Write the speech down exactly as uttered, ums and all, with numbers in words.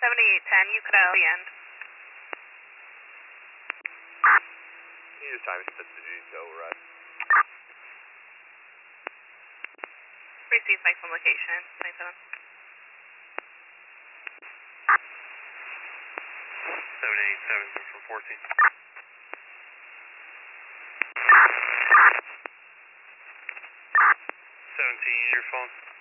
seventy-eight ten, you cut out the end. Use time to duty to override. Receive maximum location, twenty-seven. seven eight seven from fourteen. seventeen, your phone.